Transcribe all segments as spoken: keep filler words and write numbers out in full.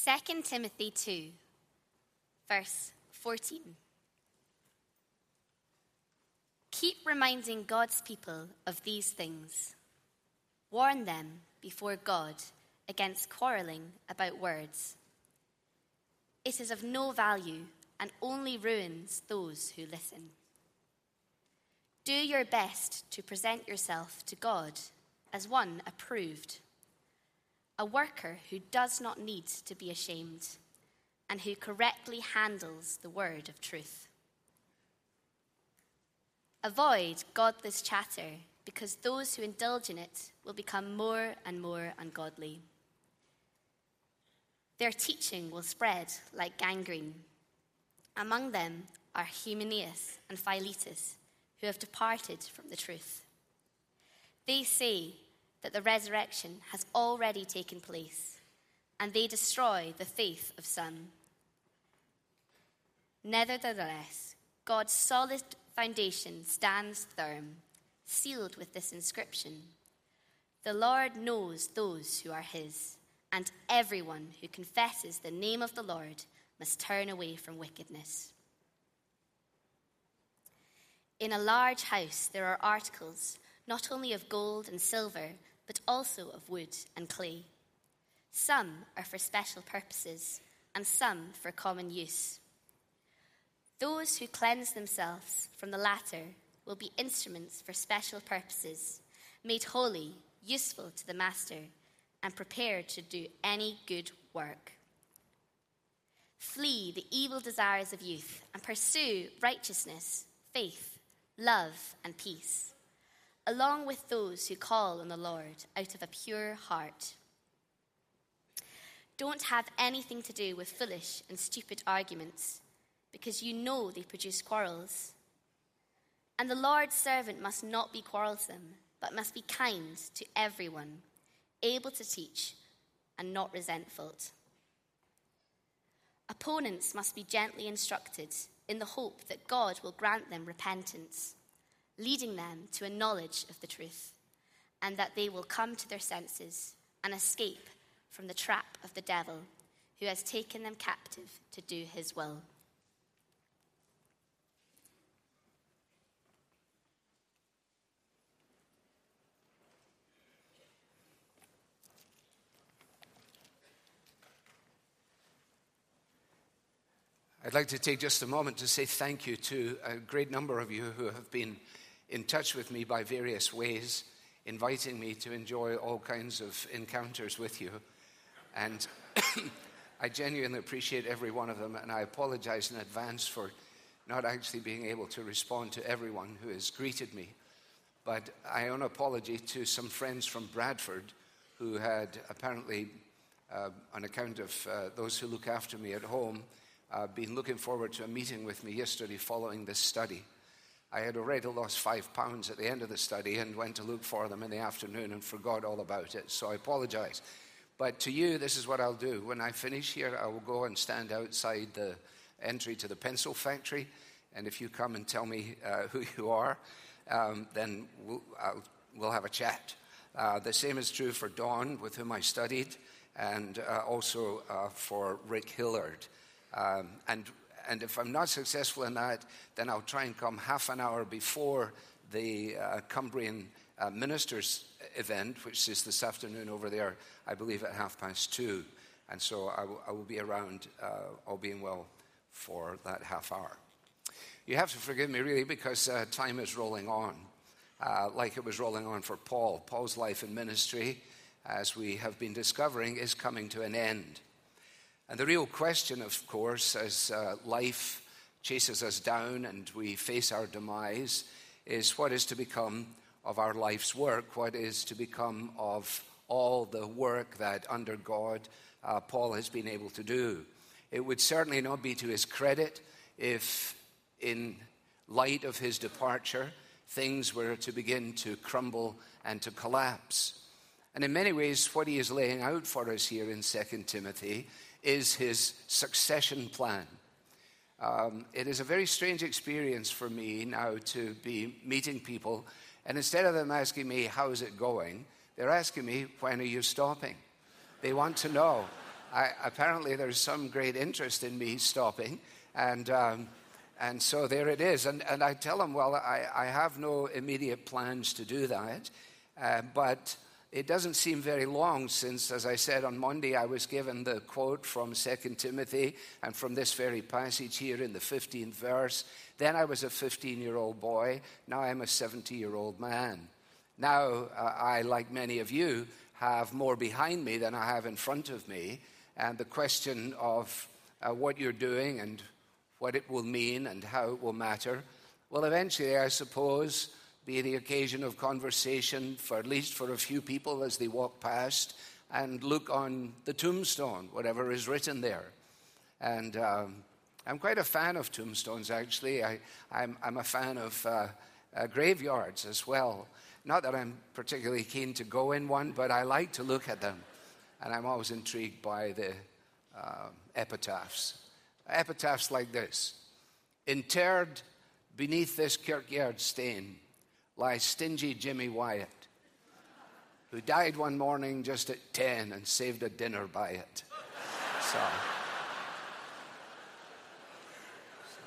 Second Timothy two, verse fourteen. Keep reminding God's people of these things. Warn them before God against quarreling about words. It is of no value and only ruins those who listen. Do your best to present yourself to God as one approved, a worker who does not need to be ashamed and who correctly handles the word of truth. Avoid godless chatter, because those who indulge in it will become more and more ungodly. Their teaching will spread like gangrene. Among them are Hymenaeus and Philetus, who have departed from the truth. They say that the resurrection has already taken place, and they destroy the faith of some. Nevertheless, God's solid foundation stands firm, sealed with this inscription: The Lord knows those who are his, and everyone who confesses the name of the Lord must turn away from wickedness. In a large house there are articles, not only of gold and silver, but also of wood and clay. Some are for special purposes, and some for common use. Those who cleanse themselves from the latter will be instruments for special purposes, made holy, useful to the master, and prepared to do any good work. Flee the evil desires of youth and pursue righteousness, faith, love, and peace, along with those who call on the Lord out of a pure heart. Don't have anything to do with foolish and stupid arguments, because you know they produce quarrels. And the Lord's servant must not be quarrelsome, but must be kind to everyone, able to teach, and not resentful. Opponents must be gently instructed in the hope that God will grant them repentance, leading them to a knowledge of the truth, and that they will come to their senses and escape from the trap of the devil, who has taken them captive to do his will. I'd like to take just a moment to say thank you to a great number of you who have been in touch with me by various ways, inviting me to enjoy all kinds of encounters with you. And I genuinely appreciate every one of them, and I apologize in advance for not actually being able to respond to everyone who has greeted me. But I owe an apology to some friends from Bradford who had apparently, uh, on account of uh, those who look after me at home, uh, been looking forward to a meeting with me yesterday following this study. I had already lost five pounds at the end of the study and went to look for them in the afternoon and forgot all about it, so I apologize. But to you, this is what I'll do. When I finish here, I will go and stand outside the entry to the pencil factory, and if you come and tell me uh, who you are, um, then we'll, I'll, we'll have a chat. Uh, the same is true for Dawn, with whom I studied, and uh, also uh, for Rick Hillard. Um, and and if I'm not successful in that, then I'll try and come half an hour before the uh, Cumbrian uh, Ministers event, which is this afternoon over there, I believe at half past two. And so I will, I will be around, uh, all being well, for that half hour. You have to forgive me, really, because uh, time is rolling on, uh, like it was rolling on for Paul. Paul's life and ministry, as we have been discovering, is coming to an end. And the real question, of course, as uh, life chases us down and we face our demise, is what is to become of our life's work, what is to become of all the work that under God uh, Paul has been able to do. It would certainly not be to his credit if, in light of his departure, things were to begin to crumble and to collapse. And in many ways, what he is laying out for us here in Second Timothy is his succession plan. Um, it is a very strange experience for me now to be meeting people, and instead of them asking me, how's it going, they're asking me, when are you stopping? They want to know. I, apparently there's some great interest in me stopping, and um, and so there it is. And, and I tell him, well, I, I have no immediate plans to do that, uh, but it doesn't seem very long since, as I said, on Monday I was given the quote from Second Timothy and from this very passage here in the fifteenth verse. Then I was a fifteen-year-old boy. Now I'm a seventy-year-old man. Now uh, I, like many of you, have more behind me than I have in front of me. And the question of uh, what you're doing and what it will mean and how it will matter will eventually, I suppose, be the occasion of conversation for at least for a few people as they walk past and look on the tombstone, whatever is written there. And um, I'm quite a fan of tombstones, actually. I, I'm, I'm a fan of uh, uh, graveyards as well. Not that I'm particularly keen to go in one, but I like to look at them. And I'm always intrigued by the uh, epitaphs. Epitaphs like this: interred beneath this kirkyard stane lies stingy Jimmy Wyatt, who died one morning just at ten and saved a dinner by it. So, so.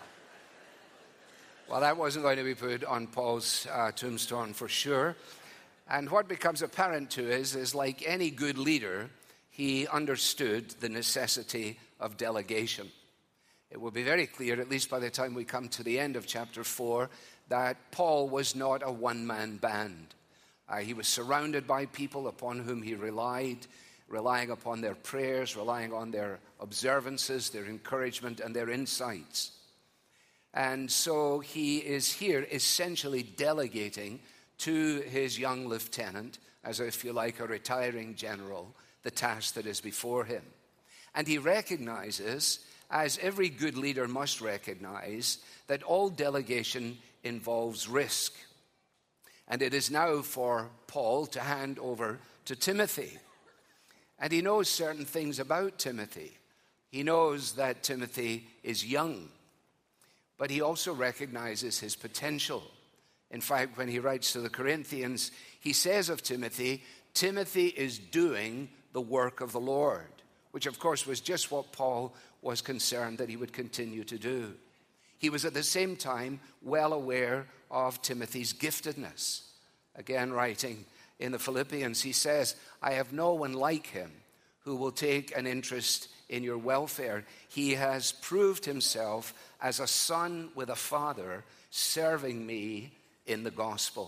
Well, that wasn't going to be put on Paul's uh, tombstone for sure. And what becomes apparent to us is, like any good leader, he understood the necessity of delegation. It will be very clear, at least by the time we come to the end of chapter four, that Paul was not a one-man band. Uh, he was surrounded by people upon whom he relied, relying upon their prayers, relying on their observances, their encouragement, and their insights. And so he is here essentially delegating to his young lieutenant, as if you like a retiring general, the task that is before him. And he recognizes, as every good leader must recognize, that all delegation involves risk. And it is now for Paul to hand over to Timothy. And he knows certain things about Timothy. He knows that Timothy is young, but he also recognizes his potential. In fact, when he writes to the Corinthians, he says of Timothy, Timothy is doing the work of the Lord, which of course was just what Paul was concerned that he would continue to do. He was at the same time well aware of Timothy's giftedness. Again, writing in the Philippians, he says, I have no one like him who will take an interest in your welfare. He has proved himself as a son with a father, serving me in the gospel.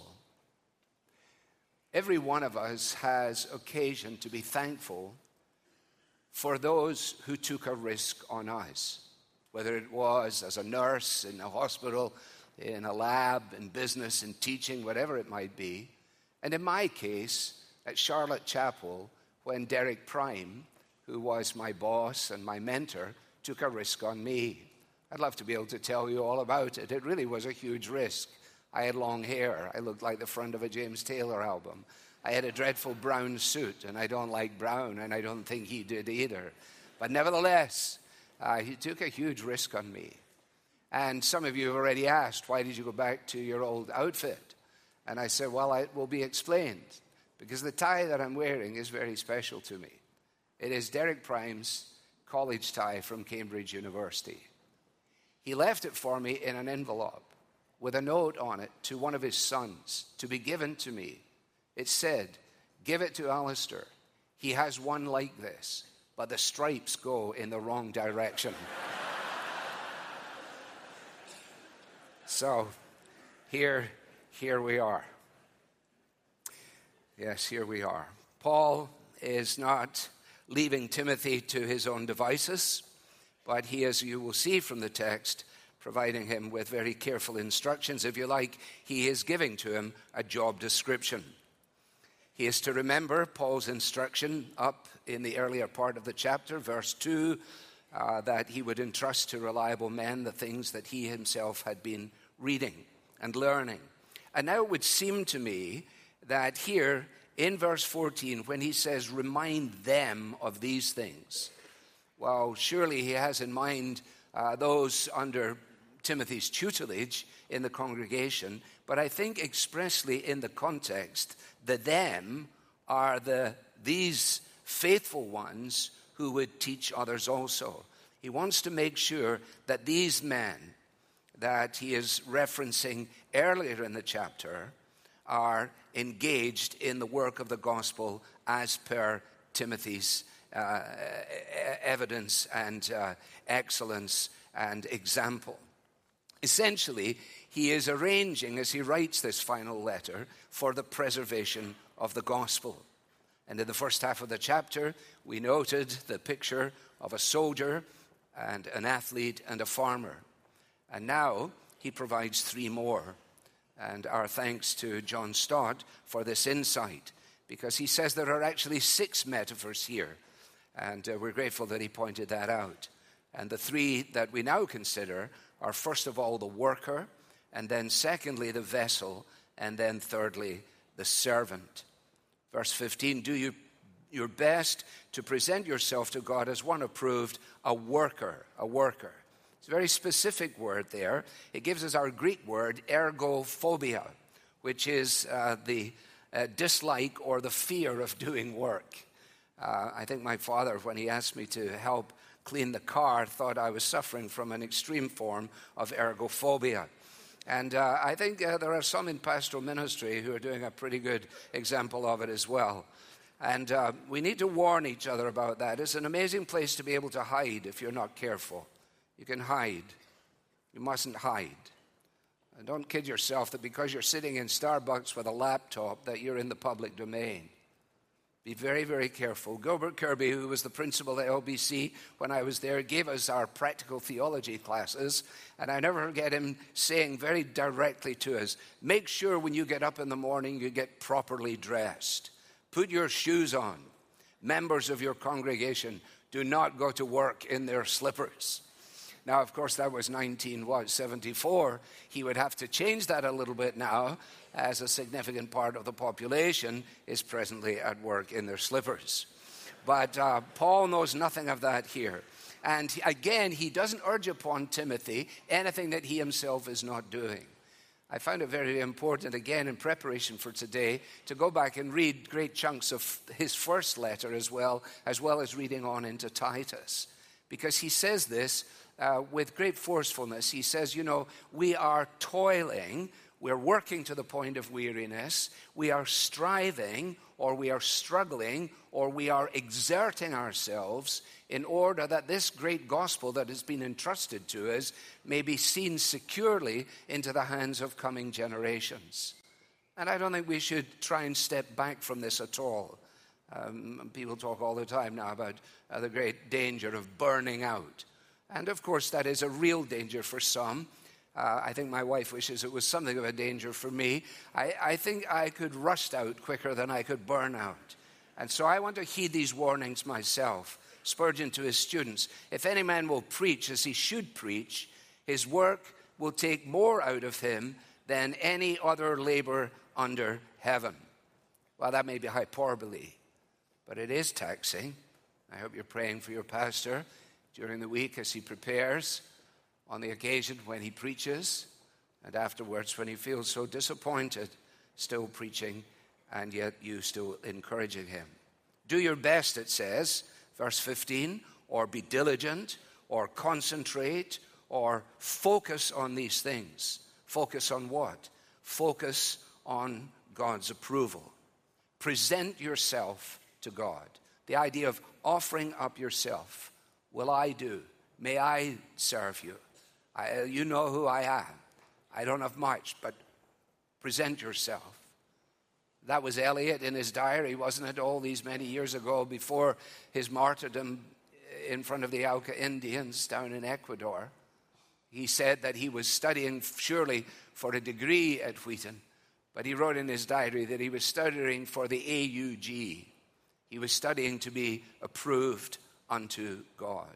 Every one of us has occasion to be thankful for those who took a risk on us, whether it was as a nurse in a hospital, in a lab, in business, in teaching, whatever it might be. And in my case, at Charlotte Chapel, when Derek Prime, who was my boss and my mentor, took a risk on me. I'd love to be able to tell you all about it. It really was a huge risk. I had long hair. I looked like the front of a James Taylor album. I had a dreadful brown suit, and I don't like brown, and I don't think he did either. But nevertheless, uh, he took a huge risk on me. And some of you have already asked, why did you go back to your old outfit? And I said, well, it will be explained, because the tie that I'm wearing is very special to me. It is Derek Prime's college tie from Cambridge University. He left it for me in an envelope with a note on it to one of his sons to be given to me. It said, give it to Alistair. He has one like this, but the stripes go in the wrong direction. So here, here we are. Yes, here we are. Paul is not leaving Timothy to his own devices, but he, as you will see from the text, providing him with very careful instructions. If you like, he is giving to him a job description. He is to remember Paul's instruction up in the earlier part of the chapter, verse two, uh, that he would entrust to reliable men the things that he himself had been reading and learning. And now it would seem to me that here in verse fourteen, when he says, remind them of these things, well, surely he has in mind uh, those under Timothy's tutelage in the congregation, but I think expressly in the context, the them are the these faithful ones who would teach others also. He wants to make sure that these men that he is referencing earlier in the chapter are engaged in the work of the gospel as per Timothy's uh, evidence and uh, excellence and example. Essentially, he is arranging, as he writes this final letter, for the preservation of the gospel. And in the first half of the chapter, we noted the picture of a soldier and an athlete and a farmer. And now he provides three more. And our thanks to John Stott for this insight, because he says there are actually six metaphors here. And uh, we're grateful that he pointed that out. And the three that we now consider are, first of all, the worker, and then secondly, the vessel, and then thirdly, the servant. Verse fifteen, do you your best to present yourself to God as one approved, a worker, a worker. It's a very specific word there. It gives us our Greek word, ergophobia, which is uh, the uh, dislike or the fear of doing work. Uh, I think my father, when he asked me to help clean the car, thought I was suffering from an extreme form of ergophobia. And uh, I think uh, there are some in pastoral ministry who are doing a pretty good example of it as well. And uh, we need to warn each other about that. It's an amazing place to be able to hide if you're not careful. You can hide. You mustn't hide. And don't kid yourself that because you're sitting in Starbucks with a laptop that you're in the public domain. Be very, very careful. Gilbert Kirby, who was the principal at L B C when I was there, gave us our practical theology classes. And I never forget him saying very directly to us, make sure when you get up in the morning you get properly dressed. Put your shoes on. Members of your congregation, do not go to work in their slippers. Now, of course, that was nineteen seventy-four. He would have to change that a little bit now, as a significant part of the population is presently at work in their slippers. But uh, Paul knows nothing of that here. And again, he doesn't urge upon Timothy anything that he himself is not doing. I found it very important, again, in preparation for today, to go back and read great chunks of his first letter as well, as well as reading on into Titus. Because he says this uh, with great forcefulness. He says, you know, we are toiling, we're working to the point of weariness, we are striving, or we are struggling, or we are exerting ourselves in order that this great gospel that has been entrusted to us may be seen securely into the hands of coming generations. And I don't think we should try and step back from this at all. Um, people talk all the time now about uh, the great danger of burning out. And of course, that is a real danger for some. Uh, I think my wife wishes it was something of a danger for me. I, I think I could rust out quicker than I could burn out. And so I want to heed these warnings myself. Spurgeon to his students, if any man will preach as he should preach, his work will take more out of him than any other labor under heaven. Well, that may be hyperbole, but it is taxing. I hope you're praying for your pastor during the week as he prepares, on the occasion when he preaches, and afterwards when he feels so disappointed, still preaching, and yet you still encouraging him. Do your best, it says, verse fifteen, or be diligent, or concentrate, or focus on these things. Focus on what? Focus on God's approval. Present yourself to God. The idea of offering up yourself. Will I do? May I serve you? I, you know who I am. I don't have much, but present yourself. That was Eliot in his diary, wasn't it, all these many years ago before his martyrdom in front of the Auca Indians down in Ecuador. He said that he was studying surely for a degree at Wheaton, but he wrote in his diary that he was studying for the A U G. He was studying to be approved unto God.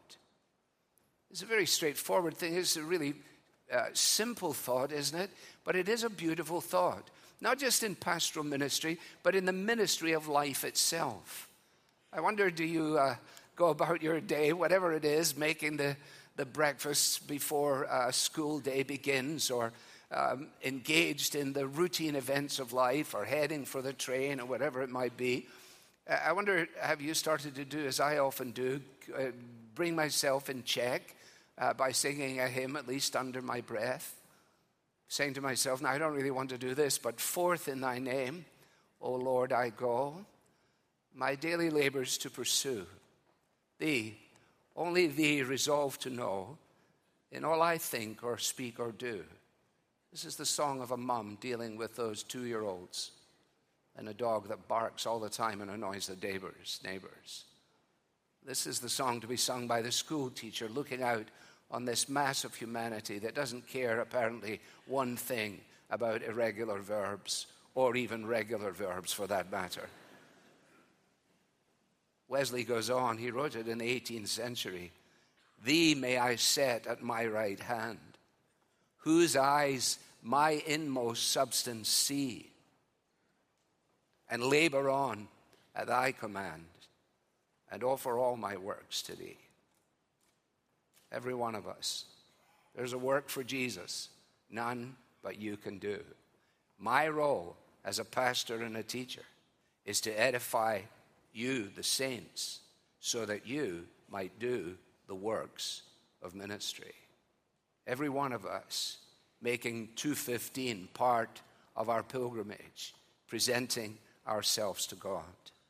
It's a very straightforward thing. It's a really uh, simple thought, isn't it? But it is a beautiful thought. Not just in pastoral ministry, but in the ministry of life itself. I wonder, do you uh, go about your day, whatever it is, making the, the breakfasts before uh, school day begins, or um, engaged in the routine events of life, or heading for the train, or whatever it might be? I wonder, have you started to do as I often do, uh, bring myself in check uh, by singing a hymn, at least under my breath, saying to myself, now I don't really want to do this, but forth in thy name, O Lord, I go, my daily labors to pursue. Thee, only thee resolve to know, in all I think or speak or do. This is the song of a mum dealing with those two-year-olds and a dog that barks all the time and annoys the neighbors. neighbors. This is the song to be sung by the school teacher looking out on this mass of humanity that doesn't care apparently one thing about irregular verbs, or even regular verbs for that matter. Wesley goes on, he wrote it in the eighteenth century. Thee may I set at my right hand, whose eyes my inmost substance see, and labor on at thy command, and offer all my works to thee. Every one of us. There's a work for Jesus, none but you can do. My role as a pastor and a teacher is to edify you, the saints, so that you might do the works of ministry. Every one of us making two fifteen part of our pilgrimage, presenting ourselves to God.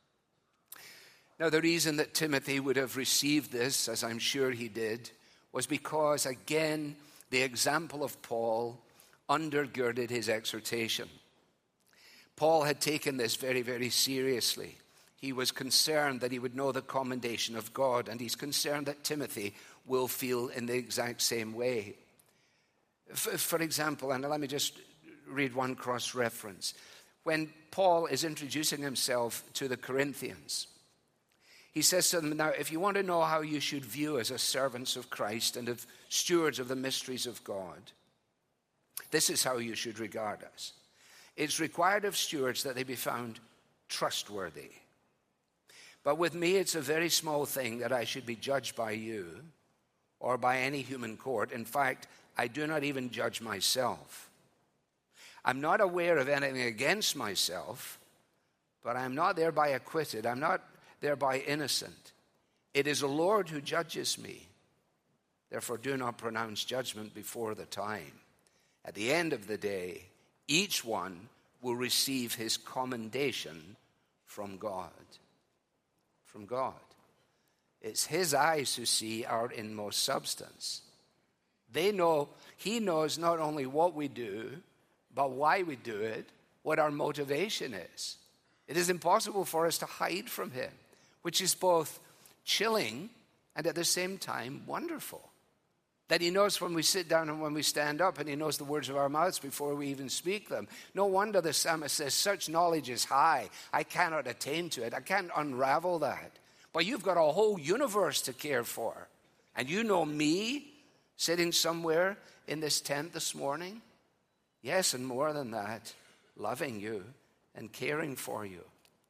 Now, the reason that Timothy would have received this, as I'm sure he did, was because, again, the example of Paul undergirded his exhortation. Paul had taken this very, very seriously. He was concerned that he would know the commendation of God, and he's concerned that Timothy will feel in the exact same way. For, for example, and let me just read one cross-reference. When Paul is introducing himself to the Corinthians, he says to them, now, if you want to know how you should view as a servants of Christ and of stewards of the mysteries of God, this is how you should regard us. It's required of stewards that they be found trustworthy. But with me, it's a very small thing that I should be judged by you or by any human court. In fact, I do not even judge myself. I'm not aware of anything against myself, but I'm not thereby acquitted. I'm not thereby innocent. It is the Lord who judges me. Therefore, do not pronounce judgment before the time. At the end of the day, each one will receive his commendation from God. From God. It's his eyes who see our inmost substance. They know, he knows not only what we do, but why we do it, what our motivation is. It is impossible for us to hide from him, which is both chilling and at the same time wonderful. That he knows when we sit down and when we stand up, and he knows the words of our mouths before we even speak them. No wonder the psalmist says, such knowledge is high, I cannot attain to it. I can't unravel that. But you've got a whole universe to care for. And you know me sitting somewhere in this tent this morning. Yes, and more than that, loving you and caring for you.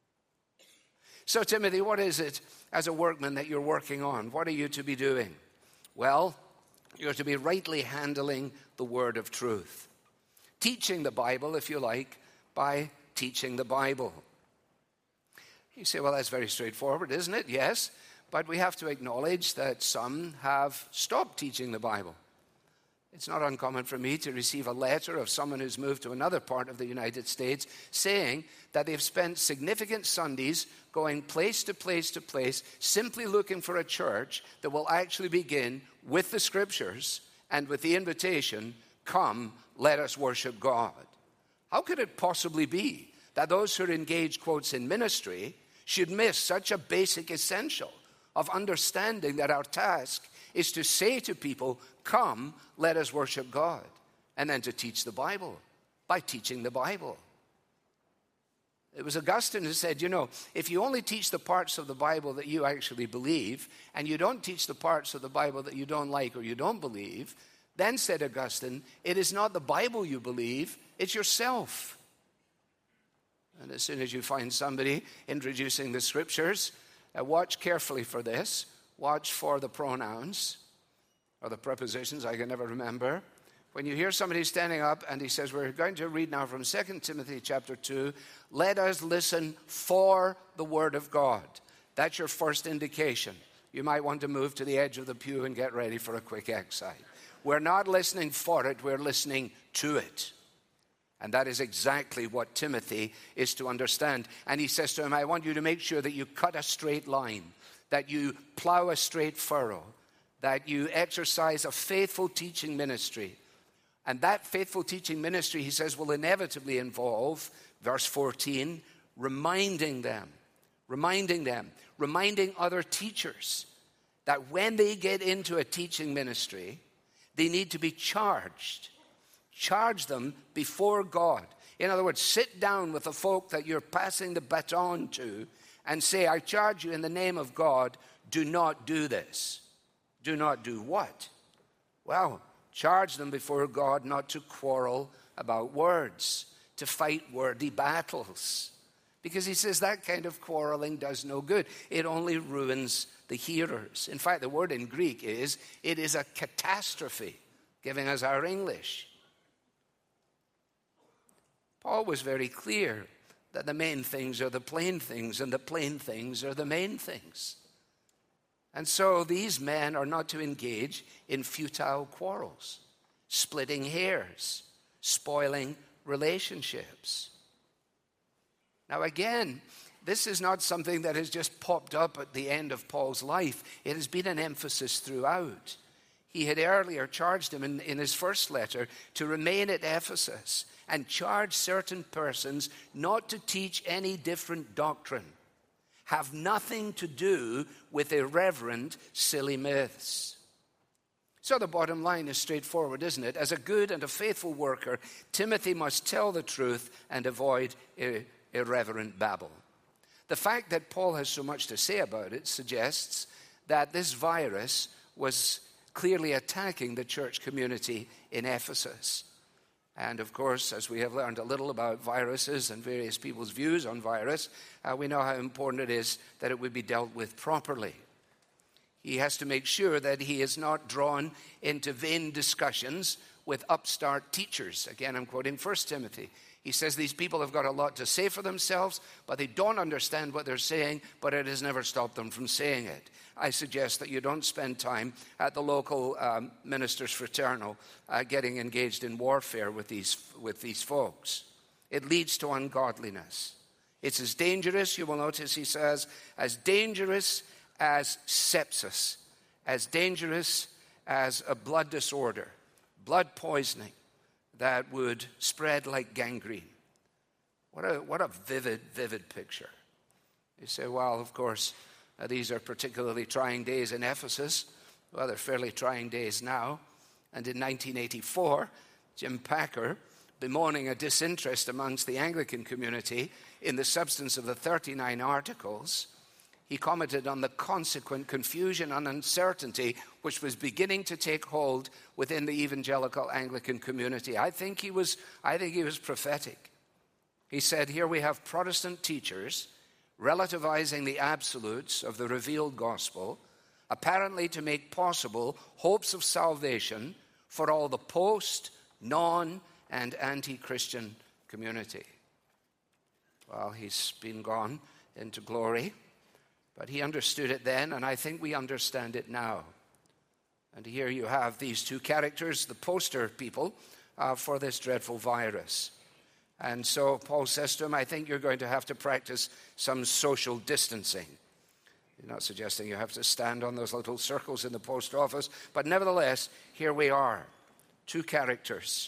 So, Timothy, what is it as a workman that you're working on? What are you to be doing? Well, you're to be rightly handling the word of truth. Teaching the Bible, if you like, by teaching the Bible. You say, well, that's very straightforward, isn't it? Yes, but we have to acknowledge that some have stopped teaching the Bible. It's not uncommon for me to receive a letter of someone who's moved to another part of the United States saying that they've spent significant Sundays going place to place to place, simply looking for a church that will actually begin with the Scriptures and with the invitation, come, let us worship God. How could it possibly be that those who are engaged, quotes, in ministry should miss such a basic essential of understanding that our task is to say to people, come, let us worship God, and then to teach the Bible by teaching the Bible. It was Augustine who said, you know, if you only teach the parts of the Bible that you actually believe, and you don't teach the parts of the Bible that you don't like or you don't believe, then, said Augustine, it is not the Bible you believe, it's yourself. And as soon as you find somebody introducing the Scriptures, uh, watch carefully for this. Watch for the pronouns, or the prepositions, I can never remember. When you hear somebody standing up and he says, we're going to read now from Second Timothy chapter two, let us listen for the word of God. That's your first indication. You might want to move to the edge of the pew and get ready for a quick exercise. We're not listening for it, we're listening to it. And that is exactly what Timothy is to understand. And he says to him, I want you to make sure that you cut a straight line, that you plow a straight furrow, that you exercise a faithful teaching ministry. And that faithful teaching ministry, he says, will inevitably involve, verse fourteen, reminding them, reminding them, reminding other teachers that when they get into a teaching ministry, they need to be charged. Charge them before God. In other words, sit down with the folk that you're passing the baton to and say, I charge you in the name of God, do not do this. Do not do what? Well, charge them before God not to quarrel about words, to fight wordy battles. Because he says that kind of quarreling does no good. It only ruins the hearers. In fact, the word in Greek is, it is a catastrophe, giving us our English. Paul was very clear that the main things are the plain things, and the plain things are the main things. And so these men are not to engage in futile quarrels, splitting hairs, spoiling relationships. Now again, this is not something that has just popped up at the end of Paul's life. It has been an emphasis throughout. He had earlier charged him in, in his first letter to remain at Ephesus and charge certain persons not to teach any different doctrine. Have nothing to do with irreverent, silly myths. So the bottom line is straightforward, isn't it? As a good and a faithful worker, Timothy must tell the truth and avoid ir- irreverent babble. The fact that Paul has so much to say about it suggests that this virus was clearly attacking the church community in Ephesus. And of course, as we have learned a little about viruses and various people's views on virus, uh, we know how important it is that it would be dealt with properly. He has to make sure that he is not drawn into vain discussions with upstart teachers. Again, I'm quoting First Timothy. He says these people have got a lot to say for themselves, but they don't understand what they're saying, but it has never stopped them from saying it. I suggest that you don't spend time at the local um, ministers' fraternal uh, getting engaged in warfare with these, with these folks. It leads to ungodliness. It's as dangerous, you will notice he says, as dangerous as sepsis, as dangerous as a blood disorder, blood poisoning that would spread like gangrene. What a, what a vivid, vivid picture. You say, well, of course, uh, these are particularly trying days in Ephesus. Well, they're fairly trying days now. And in nineteen eighty-four, Jim Packer, bemoaning a disinterest amongst the Anglican community in the substance of the thirty-nine articles, he commented on the consequent confusion and uncertainty which was beginning to take hold within the evangelical Anglican community. I think he was, I think he was prophetic. He said, here we have Protestant teachers relativizing the absolutes of the revealed gospel, apparently to make possible hopes of salvation for all the post, non, and anti-Christian community. Well, he's been gone into glory. But he understood it then, and I think we understand it now. And here you have these two characters, the poster people, uh, for this dreadful virus. And so Paul says to him, I think you're going to have to practice some social distancing. He's not suggesting you have to stand on those little circles in the post office, but nevertheless, here we are, two characters.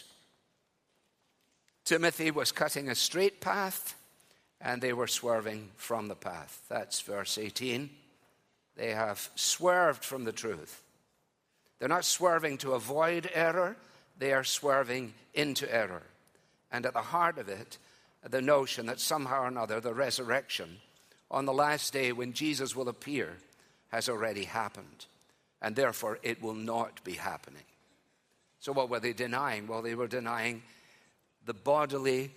Timothy was cutting a straight path, and they were swerving from the path. That's verse eighteen. They have swerved from the truth. They're not swerving to avoid error. They are swerving into error. And at the heart of it, the notion that somehow or another the resurrection on the last day when Jesus will appear has already happened. And therefore it will not be happening. So what were they denying? Well, they were denying the bodily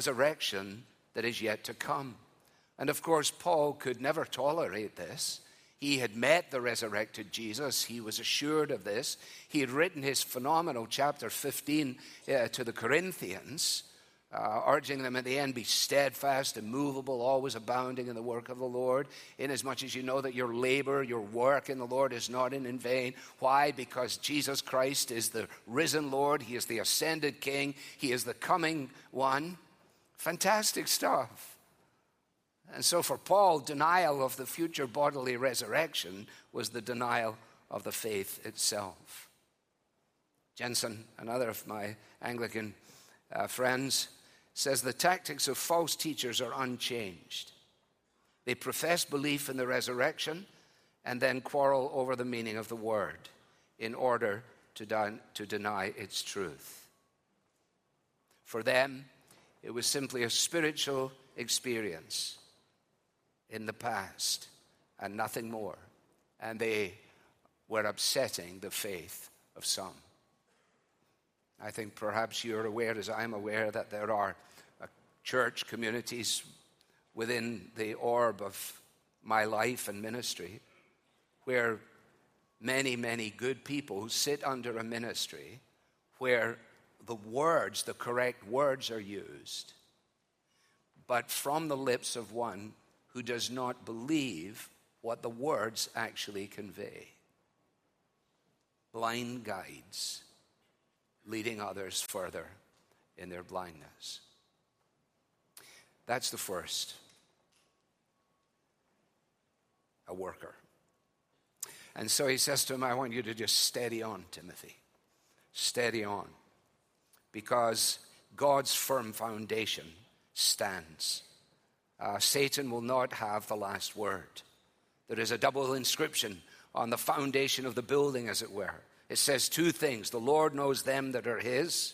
resurrection that is yet to come. And of course, Paul could never tolerate this. He had met the resurrected Jesus. He was assured of this. He had written his phenomenal chapter fifteen uh, to the Corinthians, uh, urging them at the end, be steadfast, immovable, always abounding in the work of the Lord, inasmuch as you know that your labor, your work in the Lord is not in, in vain. Why? Because Jesus Christ is the risen Lord. He is the ascended King. He is the coming one. Fantastic stuff. And so for Paul, denial of the future bodily resurrection was the denial of the faith itself. Jensen, another of my Anglican uh, friends, says the tactics of false teachers are unchanged. They profess belief in the resurrection and then quarrel over the meaning of the word in order to, de- to deny its truth. For them, it was simply a spiritual experience in the past and nothing more. And they were upsetting the faith of some. I think perhaps you're aware, as I'm aware, that there are uh, church communities within the orb of my life and ministry where many, many good people sit under a ministry where the words, the correct words are used, but from the lips of one who does not believe what the words actually convey. Blind guides leading others further in their blindness. That's the first. A worker. And so he says to him, I want you to just steady on, Timothy. Steady on. Because God's firm foundation stands. Uh, Satan will not have the last word. There is a double inscription on the foundation of the building, as it were. It says two things. The Lord knows them that are his,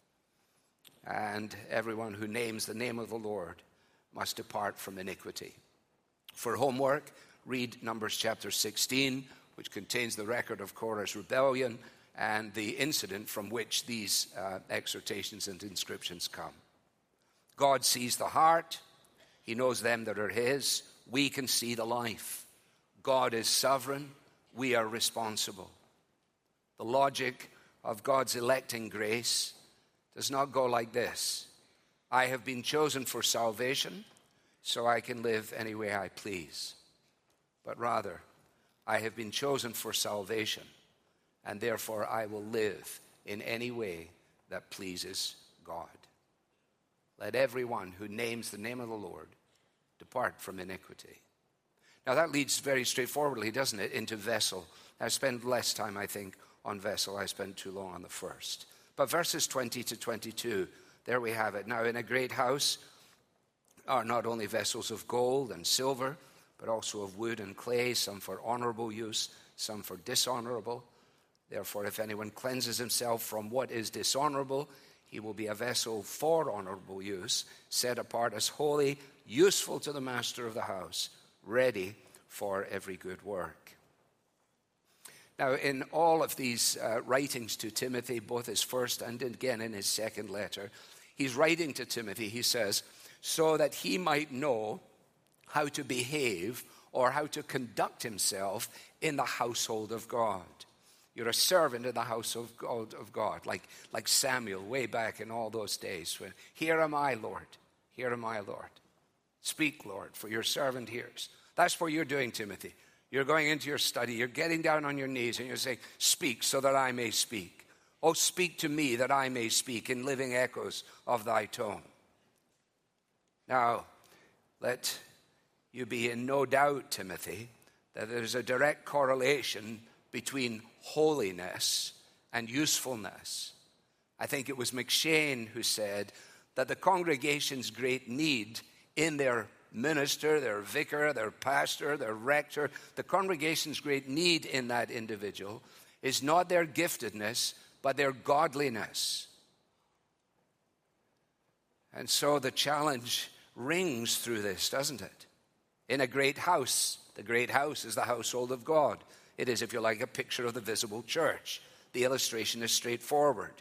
and everyone who names the name of the Lord must depart from iniquity. For homework, read Numbers chapter sixteen, which contains the record of Korah's rebellion and the incident from which these uh, exhortations and inscriptions come. God sees the heart. He knows them that are his. We can see the life. God is sovereign. We are responsible. The logic of God's electing grace does not go like this. I have been chosen for salvation, so I can live any way I please. But rather, I have been chosen for salvation, and therefore I will live in any way that pleases God. Let everyone who names the name of the Lord depart from iniquity. Now that leads very straightforwardly, doesn't it, into vessel. I spend less time, I think, on vessel. I spent too long on the first. But verses twenty to twenty-two, there we have it. Now in a great house are not only vessels of gold and silver, but also of wood and clay, some for honorable use, some for dishonorable. Therefore, if anyone cleanses himself from what is dishonorable, he will be a vessel for honorable use, set apart as holy, useful to the master of the house, ready for every good work. Now, in all of these uh, writings to Timothy, both his first and again in his second letter, he's writing to Timothy, he says, so that he might know how to behave or how to conduct himself in the household of God. You're a servant in the house of God, of God like, like Samuel way back in all those days. When, here am I, Lord. Here am I, Lord. Speak, Lord, for your servant hears. That's what you're doing, Timothy. You're going into your study. You're getting down on your knees and you're saying, speak so that I may speak. Oh, speak to me that I may speak in living echoes of thy tone. Now, let you be in no doubt, Timothy, that there's a direct correlation between holiness and usefulness. I think it was McShane who said that the congregation's great need in their minister, their vicar, their pastor, their rector, the congregation's great need in that individual is not their giftedness, but their godliness. And so the challenge rings through this, doesn't it? In a great house, the great house is the household of God. It is, if you like, a picture of the visible church. The illustration is straightforward.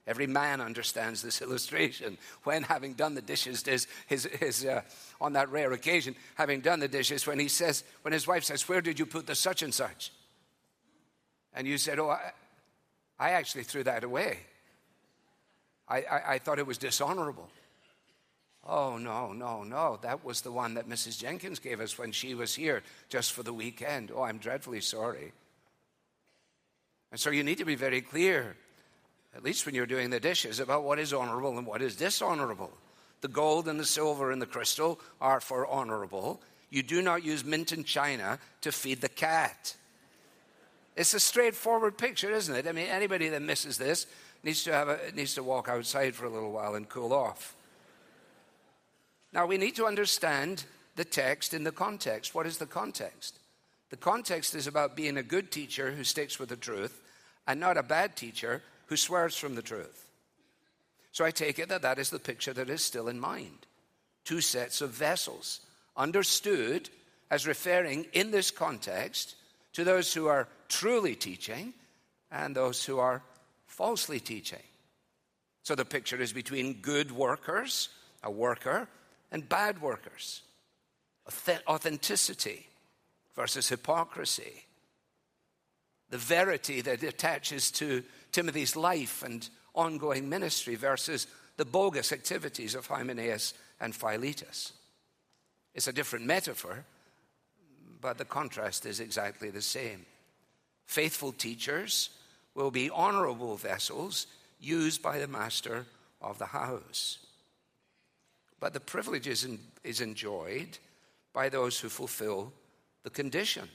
Every man understands this illustration. When having done the dishes, his, his, his, uh, on that rare occasion, having done the dishes, when he says, when his wife says, where did you put the such and such? And you said, oh, I, I actually threw that away. I, I, I thought it was dishonorable. Oh, no, no, no. That was the one that Missus Jenkins gave us when she was here just for the weekend. Oh, I'm dreadfully sorry. And so you need to be very clear, at least when you're doing the dishes, about what is honorable and what is dishonorable. The gold and the silver and the crystal are for honorable. You do not use mint and china to feed the cat. It's a straightforward picture, isn't it? I mean, anybody that misses this needs to have a, needs to walk outside for a little while and cool off. Now, we need to understand the text in the context. What is the context? The context is about being a good teacher who sticks with the truth and not a bad teacher who swears from the truth. So I take it that that is the picture that is still in mind. Two sets of vessels, understood as referring in this context to those who are truly teaching and those who are falsely teaching. So the picture is between good workers, a worker, and bad workers. Authenticity versus hypocrisy. The verity that attaches to Timothy's life and ongoing ministry versus the bogus activities of Hymenaeus and Philetus. It's a different metaphor, but the contrast is exactly the same. Faithful teachers will be honorable vessels used by the master of the house. But the privilege is, in, is enjoyed by those who fulfill the condition.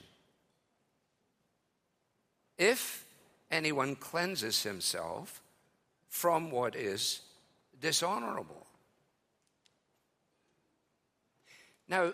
If anyone cleanses himself from what is dishonorable. Now,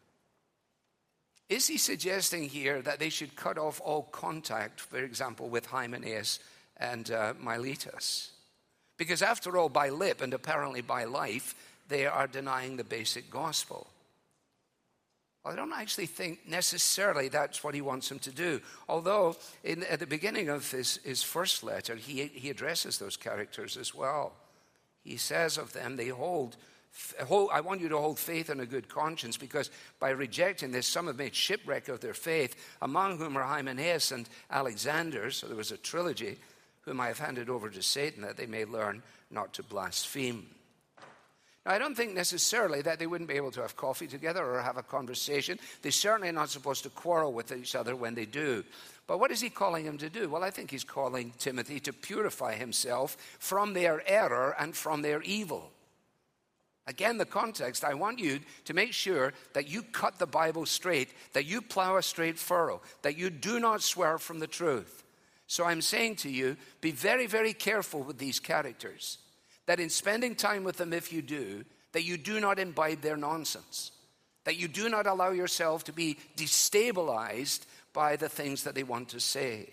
is he suggesting here that they should cut off all contact, for example, with Hymenaeus and uh, Miletus? Because after all, by lip and apparently by life, they are denying the basic gospel. Well, I don't actually think necessarily that's what he wants them to do. Although, in, at the beginning of his, his first letter, he, he addresses those characters as well. He says of them, they hold, hold, I want you to hold faith and a good conscience, because by rejecting this, some have made shipwreck of their faith, among whom are Hymenaeus and Alexander, so there was a trilogy, whom I have handed over to Satan, that they may learn not to blaspheme. Now, I don't think necessarily that they wouldn't be able to have coffee together or have a conversation. They're certainly not supposed to quarrel with each other when they do. But what is he calling him to do? Well, I think he's calling Timothy to purify himself from their error and from their evil. Again, the context, I want you to make sure that you cut the Bible straight, that you plow a straight furrow, that you do not swerve from the truth. So I'm saying to you, be very, very careful with these characters. That in spending time with them, if you do, that you do not imbibe their nonsense. That you do not allow yourself to be destabilized by the things that they want to say.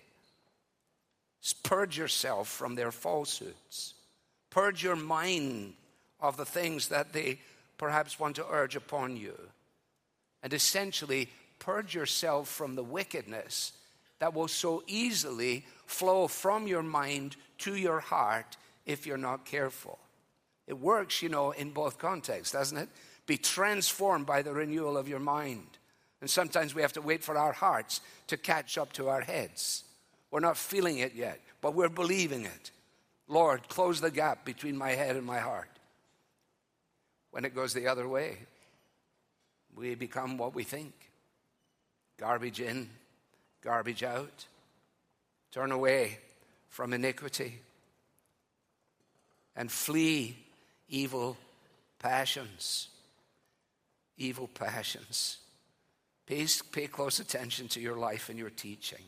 Purge yourself from their falsehoods. Purge your mind of the things that they perhaps want to urge upon you. And essentially, purge yourself from the wickedness that will so easily flow from your mind to your heart if you're not careful. It works, you know, in both contexts, doesn't it? Be transformed by the renewal of your mind. And sometimes we have to wait for our hearts to catch up to our heads. We're not feeling it yet, but we're believing it. Lord, close the gap between my head and my heart. When it goes the other way, we become what we think. Garbage in, garbage out. Turn away from iniquity and flee evil passions. Evil passions. Pay, pay close attention to your life and your teaching.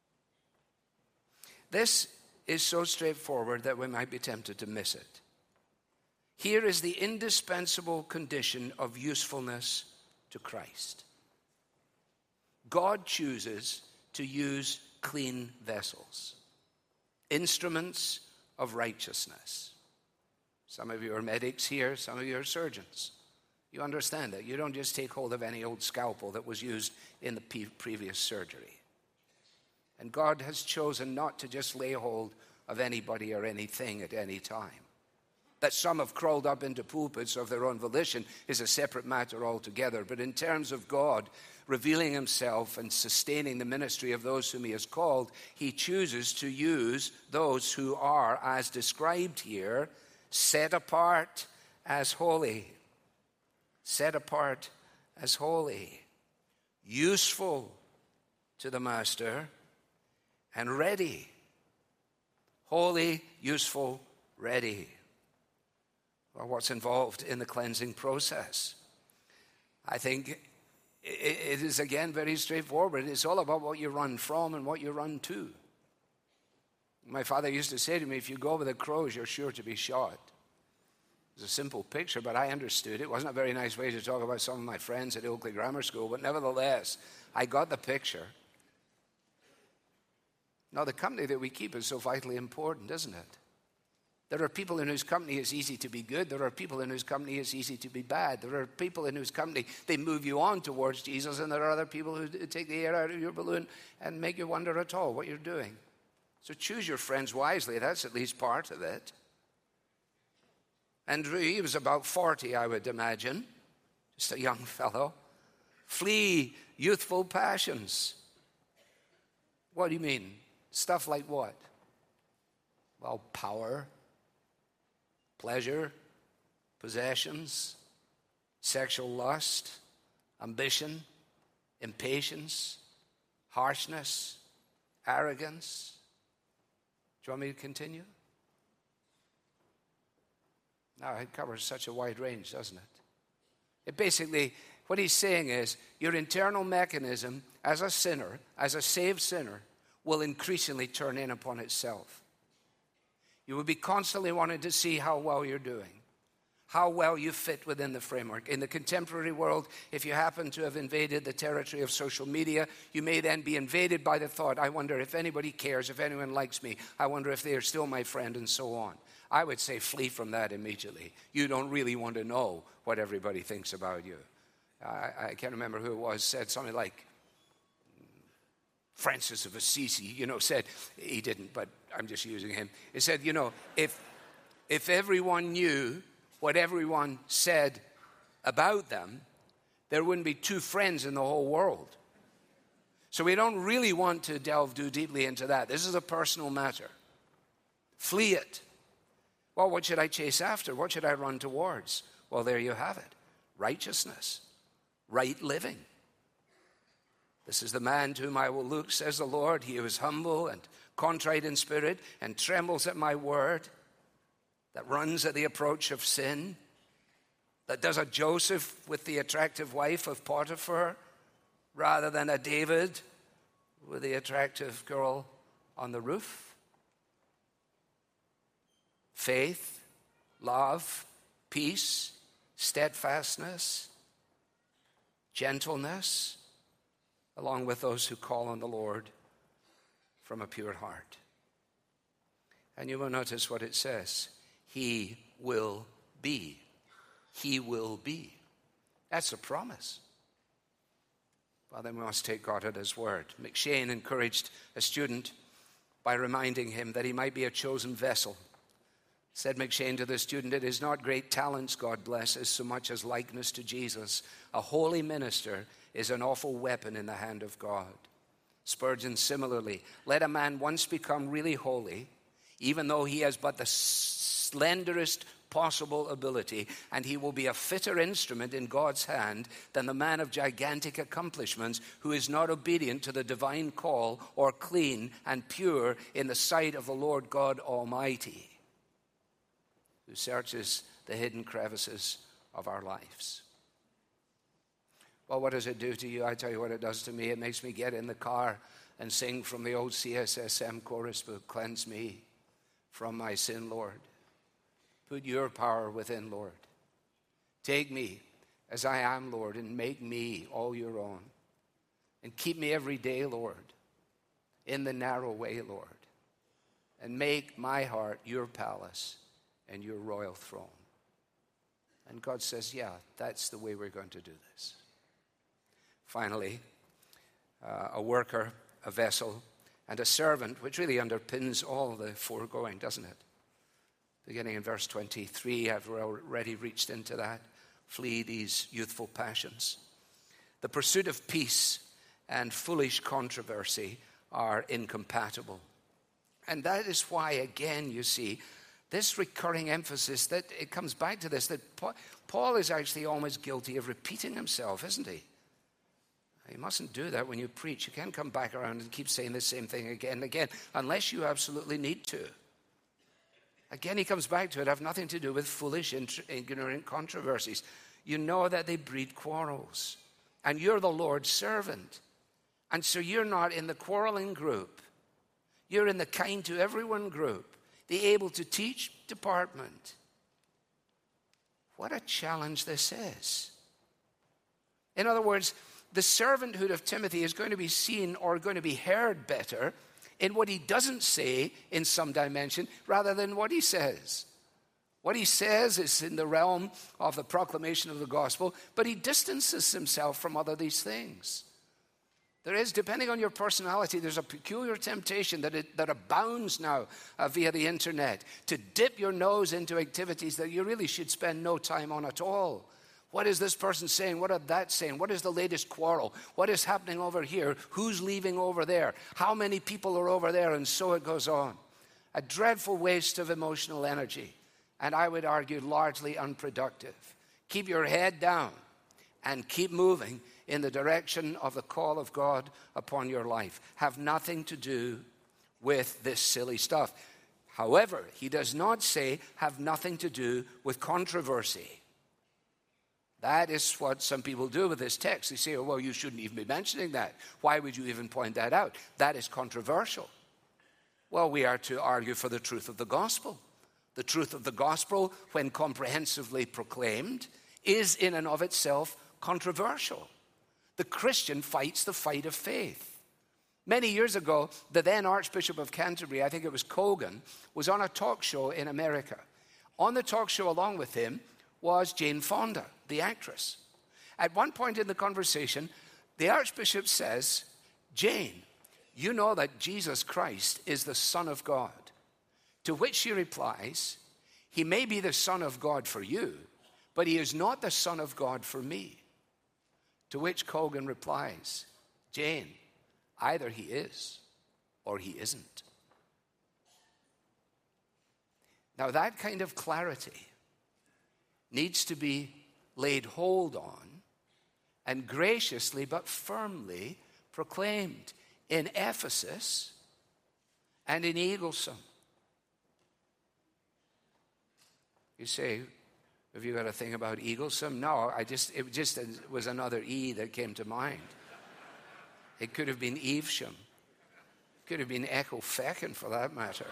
This is so straightforward that we might be tempted to miss it. Here is the indispensable condition of usefulness to Christ. God chooses to use clean vessels, instruments of righteousness. Some of you are medics here, some of you are surgeons. You understand that. You don't just take hold of any old scalpel that was used in the previous surgery. And God has chosen not to just lay hold of anybody or anything at any time. That some have crawled up into pulpits of their own volition is a separate matter altogether. But in terms of God revealing himself and sustaining the ministry of those whom he has called, he chooses to use those who are, as described here, set apart as holy. Set apart as holy. Useful to the master and ready. Holy, useful, ready. Well, what's involved in the cleansing process? I think it is, again, very straightforward. It's all about what you run from and what you run to. My father used to say to me, if you go with the crows, you're sure to be shot. It's a simple picture, but I understood it. It wasn't a very nice way to talk about some of my friends at Oakley Grammar School, but nevertheless, I got the picture. Now, the company that we keep is so vitally important, isn't it? There are people in whose company it's easy to be good. There are people in whose company it's easy to be bad. There are people in whose company they move you on towards Jesus, and there are other people who take the air out of your balloon and make you wonder at all what you're doing. So choose your friends wisely. That's at least part of it. Andrew, he was about forty, I would imagine, just a young fellow. Flee youthful passions. What do you mean? Stuff like what? Well, power, pleasure, possessions, sexual lust, ambition, impatience, harshness, arrogance. Do you want me to continue? Now, it covers such a wide range, doesn't it? It basically, what he's saying is, your internal mechanism as a sinner, as a saved sinner, will increasingly turn in upon itself. You will be constantly wanting to see how well you're doing, how well you fit within the framework. In the contemporary world, if you happen to have invaded the territory of social media, you may then be invaded by the thought, I wonder if anybody cares, if anyone likes me, I wonder if they are still my friend, and so on. I would say flee from that immediately. You don't really want to know what everybody thinks about you. I, I can't remember who it was, said something like, Francis of Assisi, you know, said, he didn't, but I'm just using him. He said, you know, if if everyone knew what everyone said about them, there wouldn't be two friends in the whole world. So we don't really want to delve too deeply into that. This is a personal matter. Flee it. Well, what should I chase after? What should I run towards? Well, there you have it. Righteousness. Right living. This is the man to whom I will look, says the Lord. He who is humble and contrite in spirit and trembles at my word, that runs at the approach of sin, that does a Joseph with the attractive wife of Potiphar rather than a David with the attractive girl on the roof. Faith, love, peace, steadfastness, gentleness, along with those who call on the Lord from a pure heart. And you will notice what it says. He will be. He will be. That's a promise. Well, then we must take God at his word. McShane encouraged a student by reminding him that he might be a chosen vessel. Said McShane to the student, it is not great talents, God bless, as so much as likeness to Jesus. A holy minister is an awful weapon in the hand of God. Spurgeon similarly, let a man once become really holy, even though he has but the slenderest possible ability, and he will be a fitter instrument in God's hand than the man of gigantic accomplishments who is not obedient to the divine call or clean and pure in the sight of the Lord God Almighty, who searches the hidden crevices of our lives. Well, what does it do to you? I tell you what it does to me. It makes me get in the car and sing from the old C S S M chorus book, cleanse me from my sin, Lord. Put your power within, Lord. Take me as I am, Lord, and make me all your own. And keep me every day, Lord, in the narrow way, Lord. And make my heart your palace and your royal throne. And God says, yeah, that's the way we're going to do this. Finally, uh, a worker, a vessel, and a servant, which really underpins all the foregoing, doesn't it? Beginning in verse twenty-three, I've already reached into that. Flee these youthful passions. The pursuit of peace and foolish controversy are incompatible. And that is why, again, you see, this recurring emphasis, that it comes back to this, that Paul is actually almost guilty of repeating himself, isn't he? You mustn't do that when you preach. You can't come back around and keep saying the same thing again and again, unless you absolutely need to. Again, he comes back to it. Have nothing to do with foolish, ignorant controversies. You know that they breed quarrels. And you're the Lord's servant. And so you're not in the quarreling group. You're in the kind to everyone group, the able to teach department. What a challenge this is. In other words, the servanthood of Timothy is going to be seen or going to be heard better in what he doesn't say in some dimension rather than what he says. What he says is in the realm of the proclamation of the gospel, but he distances himself from other these things. There is, depending on your personality, there's a peculiar temptation that, it, that abounds now uh, via the internet to dip your nose into activities that you really should spend no time on at all. What is this person saying? What are that saying? What is the latest quarrel? What is happening over here? Who's leaving over there? How many people are over there? And so it goes on. A dreadful waste of emotional energy. And I would argue largely unproductive. Keep your head down and keep moving in the direction of the call of God upon your life. Have nothing to do with this silly stuff. However, he does not say have nothing to do with controversy. That is what some people do with this text. They say, oh, well, you shouldn't even be mentioning that. Why would you even point that out? That is controversial. Well, we are to argue for the truth of the gospel. The truth of the gospel, when comprehensively proclaimed, is in and of itself controversial. The Christian fights the fight of faith. Many years ago, the then Archbishop of Canterbury, I think it was Cogan, was on a talk show in America. On the talk show along with him was Jane Fonda, the actress. At one point in the conversation, the Archbishop says, Jane, you know that Jesus Christ is the Son of God. To which she replies, he may be the Son of God for you, but he is not the Son of God for me. To which Cogan replies, Jane, either he is or he isn't. Now that kind of clarity needs to be laid hold on and graciously but firmly proclaimed in Ephesus and in Eaglesome. You say, have you got a thing about Eaglesome? No, I just it just was another E that came to mind. It could have been Evesham. It could have been Echo Feckin for that matter.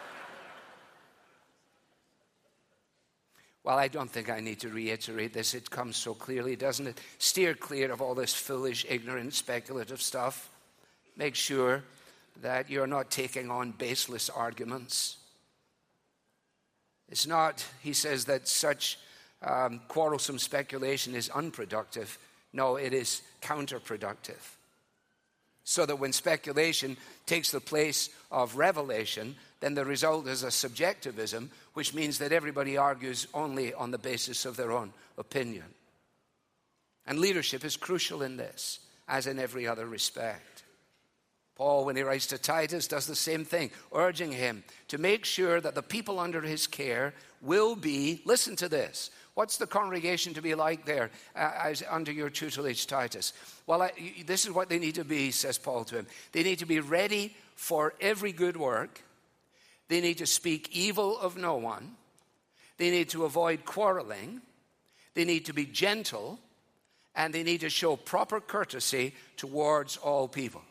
Well, I don't think I need to reiterate this. It comes so clearly, doesn't it? Steer clear of all this foolish, ignorant, speculative stuff. Make sure that you're not taking on baseless arguments. It's not, he says, that such um, quarrelsome speculation is unproductive. No, it is counterproductive. So that when speculation takes the place of revelation, then the result is a subjectivism, which means that everybody argues only on the basis of their own opinion. And leadership is crucial in this, as in every other respect. Paul, when he writes to Titus, does the same thing, urging him to make sure that the people under his care will be, listen to this, what's the congregation to be like there uh, as under your tutelage, Titus? Well, I, this is what they need to be, says Paul to him. They need to be ready for every good work. They need to speak evil of no one. They need to avoid quarreling. They need to be gentle. And they need to show proper courtesy towards all people.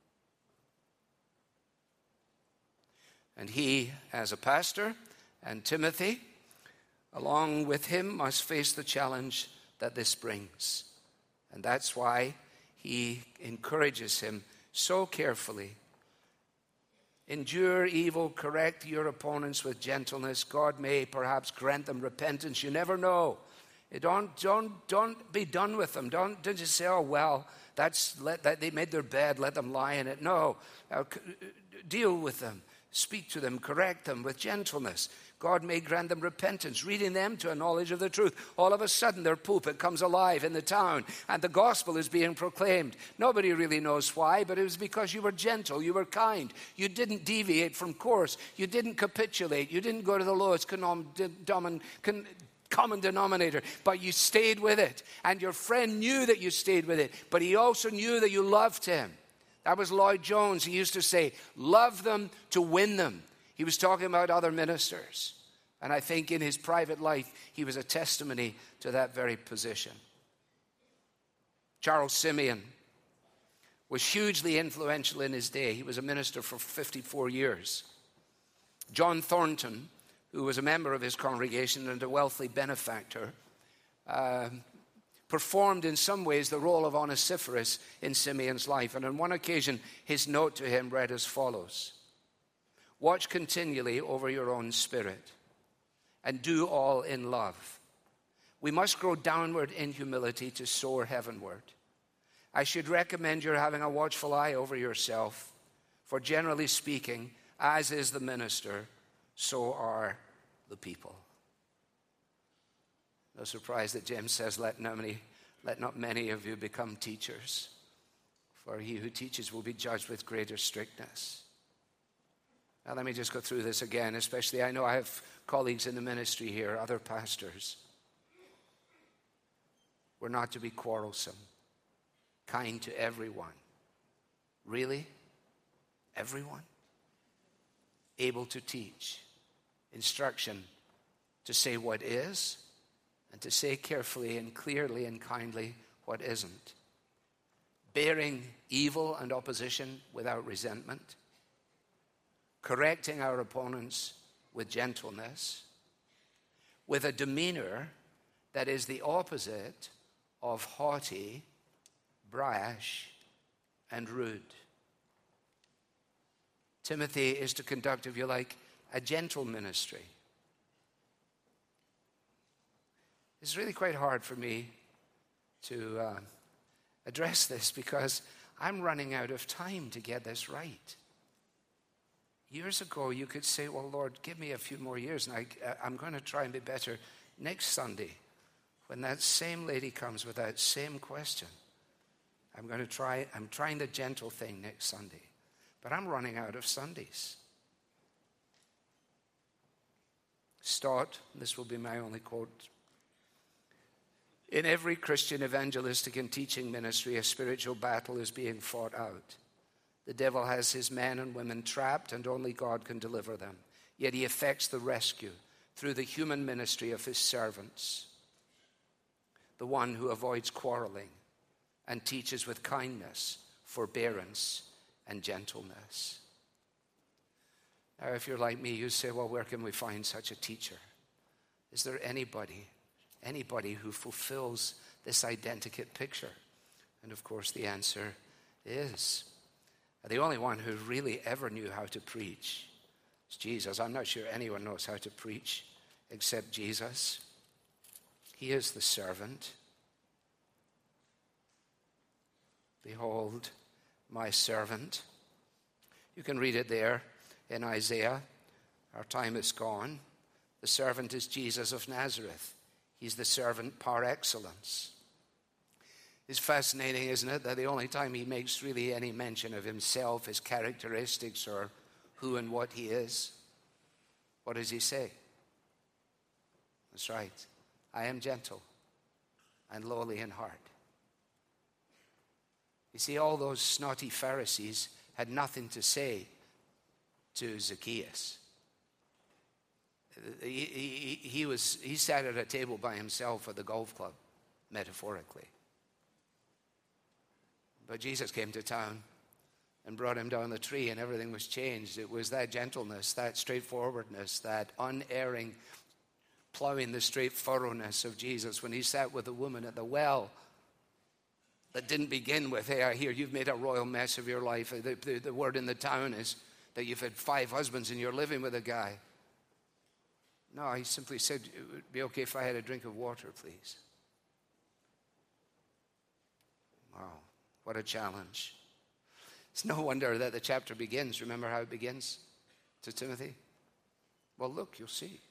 And he, as a pastor, and Timothy, along with him, must face the challenge that this brings. And that's why he encourages him so carefully. Endure evil, correct your opponents with gentleness. God may perhaps grant them repentance. You never know. Don't, don't, don't be done with them. Don't, don't just say, oh, well, That's let that they made their bed, let them lie in it. No, uh, deal with them, speak to them, correct them with gentleness. God may grant them repentance, leading them to a knowledge of the truth. All of a sudden, their pulpit comes alive in the town, and the gospel is being proclaimed. Nobody really knows why, but it was because you were gentle, you were kind. You didn't deviate from course. You didn't capitulate. You didn't go to the lowest common, common denominator, but you stayed with it. And your friend knew that you stayed with it, but he also knew that you loved him. That was Lloyd Jones. He used to say, love them to win them. He was talking about other ministers. And I think in his private life, he was a testimony to that very position. Charles Simeon was hugely influential in his day. He was a minister for fifty-four years. John Thornton, who was a member of his congregation and a wealthy benefactor, uh, performed in some ways the role of Onesiphorus in Simeon's life. And on one occasion, his note to him read as follows: watch continually over your own spirit, and do all in love. We must grow downward in humility to soar heavenward. I should recommend your having a watchful eye over yourself, for generally speaking, as is the minister, so are the people. No surprise that James says, let not many, let not many of you become teachers, for he who teaches will be judged with greater strictness. Now let me just go through this again, especially I know I have colleagues in the ministry here, other pastors. We're not to be quarrelsome, kind to everyone. Really? Everyone? Able to teach, instruction to say what is, and to say carefully and clearly and kindly what isn't. Bearing evil and opposition without resentment. Correcting our opponents with gentleness, with a demeanor that is the opposite of haughty, brash, and rude. Timothy is to conduct, if you like, a gentle ministry. It's really quite hard for me to uh, address this because I'm running out of time to get this right. Years ago, you could say, well, Lord, give me a few more years, and I, I'm going to try and be better next Sunday. When that same lady comes with that same question, I'm going to try, I'm trying the gentle thing next Sunday. But I'm running out of Sundays. Stott, this will be my only quote. In every Christian evangelistic and teaching ministry, a spiritual battle is being fought out. The devil has his men and women trapped, and only God can deliver them. Yet he effects the rescue through the human ministry of his servants, the one who avoids quarreling and teaches with kindness, forbearance, and gentleness. Now, if you're like me, you say, well, where can we find such a teacher? Is there anybody, anybody who fulfills this identikit picture? And of course, the answer is the only one who really ever knew how to preach is Jesus. I'm not sure anyone knows how to preach except Jesus. He is the servant. Behold, my servant. You can read it there in Isaiah. Our time is gone. The servant is Jesus of Nazareth. He's the servant par excellence. It's fascinating, isn't it, that the only time he makes really any mention of himself, his characteristics, or who and what he is, what does he say? That's right. I am gentle and lowly in heart. You see, all those snotty Pharisees had nothing to say to Zacchaeus. He, he, he, was, he sat at a table by himself at the golf club, metaphorically. But Jesus came to town and brought him down the tree, and everything was changed. It was that gentleness, that straightforwardness, that unerring, plowing the straight furrowness of Jesus when he sat with the woman at the well that didn't begin with, hey, I hear you've made a royal mess of your life. The, the, the word in the town is that you've had five husbands and you're living with a guy. No, he simply said, it would be okay if I had a drink of water, please. Wow. What a challenge. It's no wonder that the chapter begins. Remember how it begins to Timothy? Well, look, you'll see.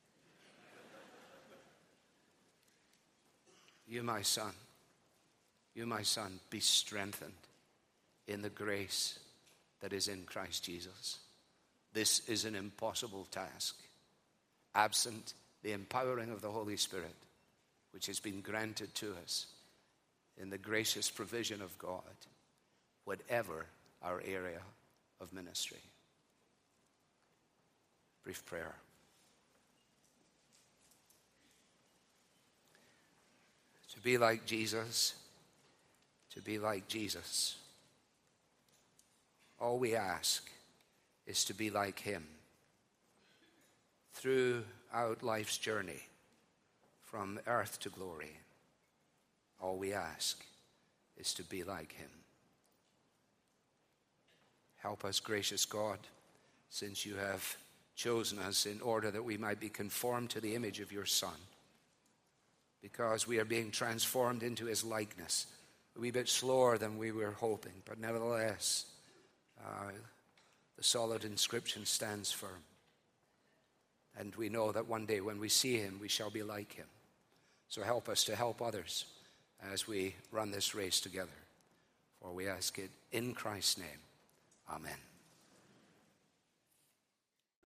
You, my son, you, my son, be strengthened in the grace that is in Christ Jesus. This is an impossible task, absent the empowering of the Holy Spirit, which has been granted to us in the gracious provision of God, whatever our area of ministry. Brief prayer. To be like Jesus, to be like Jesus. All we ask is to be like him throughout life's journey from earth to glory. All we ask is to be like him. Help us, gracious God, since you have chosen us in order that we might be conformed to the image of your Son, because we are being transformed into his likeness. A wee bit slower than we were hoping, but nevertheless, uh, the solid inscription stands firm. And we know that one day when we see him, we shall be like him. So help us to help others as we run this race together. For we ask it in Christ's name. Amen.